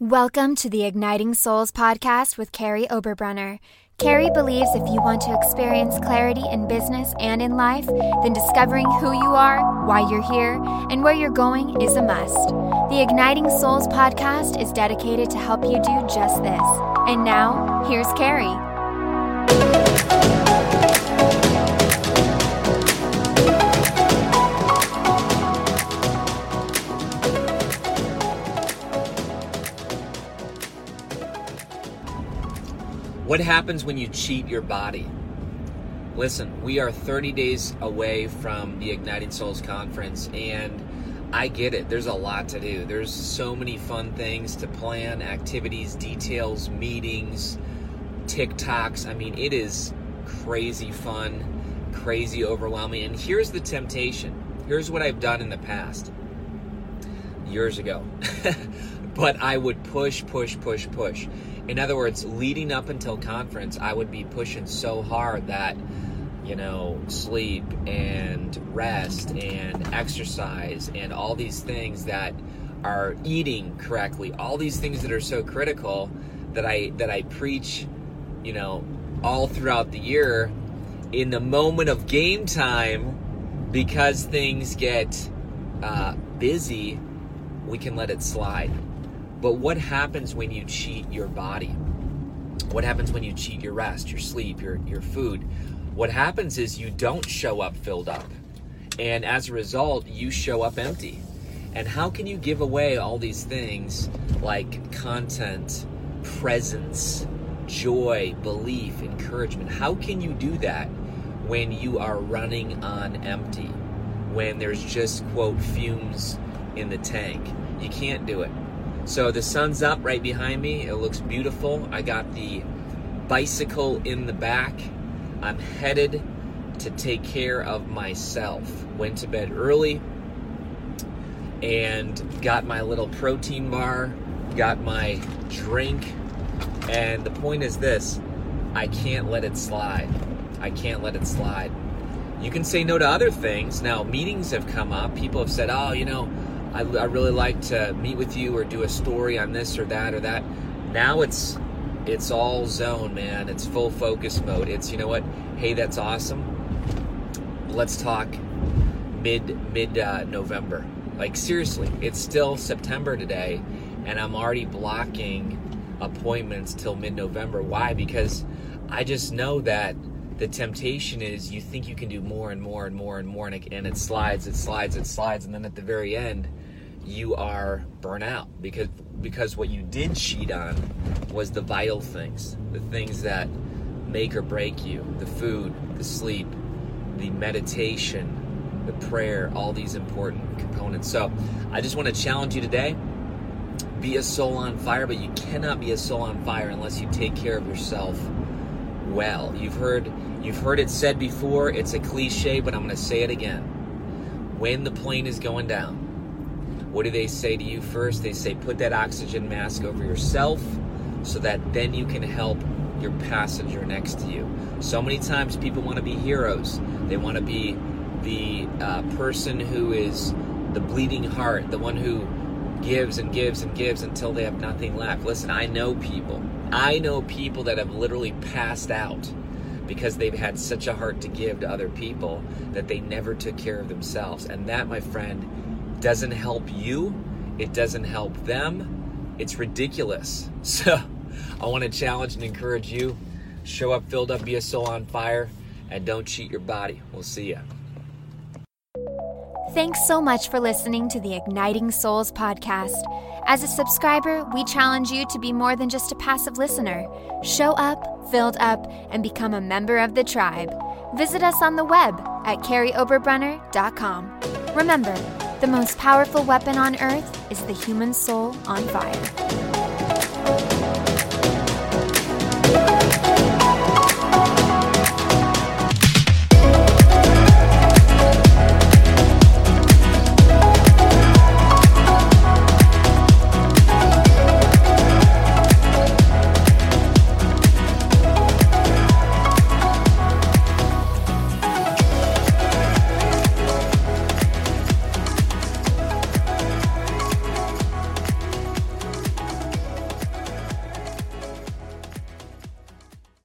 Welcome to the Igniting Souls podcast with Carrie Oberbrunner. Carrie believes if you want to experience clarity in business and in life, then discovering who you are, why you're here, and where you're going is a must. The Igniting Souls podcast is dedicated to help you do just this. And now, here's Carrie. What happens when you cheat your body? Listen, we are 30 days away from the Igniting Souls conference, and I get it. There's a lot to do. There's so many fun things to plan, activities, details, meetings, TikToks. I mean, it is crazy fun, crazy overwhelming. And here's the temptation. Here's what I've done in the past, years ago. But I would push. In other words, leading up until conference, I would be pushing so hard that, sleep and rest and exercise and all these things that are eating correctly, all these things that are so critical that I preach, all throughout the year. In the moment of game time, because things get busy, we can let it slide. But what happens when you cheat your body? What happens when you cheat your rest, your sleep, your food? What happens is you don't show up filled up. And as a result, you show up empty. And how can you give away all these things like content, presence, joy, belief, encouragement? How can you do that when you are running on empty? When there's just, quote, fumes in the tank? You can't do it. So the sun's up right behind me. It looks beautiful. I got the bicycle in the back. I'm headed to take care of myself. Went to bed early and got my little protein bar, got my drink. And the point is this: I can't let it slide. I can't let it slide. You can say no to other things. Now, meetings have come up. People have said, I really like to meet with you or do a story on this or that or that. Now it's all zone, man. It's full focus mode. It's, hey, that's awesome. Let's talk mid-November. Like, seriously, it's still September today, and I'm already blocking appointments till mid-November. Why? Because I just know that the temptation is you think you can do more and more and more and more, and it slides, and then at the very end, you are burnt out because what you did cheat on was the vital things, the things that make or break you, the food, the sleep, the meditation, the prayer, all these important components. So I just want to challenge you today. Be a soul on fire, but you cannot be a soul on fire unless you take care of yourself well. You've heard it said before. It's a cliche, but I'm going to say it again. When the plane is going down, what do they say to you first? They say, put that oxygen mask over yourself so that then you can help your passenger next to you. So many times people want to be heroes. They want to be the person who is the bleeding heart, the one who gives and gives and gives until they have nothing left. Listen, I know people that have literally passed out because they've had such a heart to give to other people that they never took care of themselves. And that, my friend, doesn't help you. It doesn't help them. It's ridiculous. So I want to challenge and encourage you. Show up filled up, be a soul on fire, and don't cheat your body. We'll see ya. Thanks so much for listening to the Igniting Souls podcast. As a subscriber, we challenge you to be more than just a passive listener. Show up, filled up, and become a member of the tribe. Visit us on the web at carrieoberbrunner.com. Remember, the most powerful weapon on earth is the human soul on fire.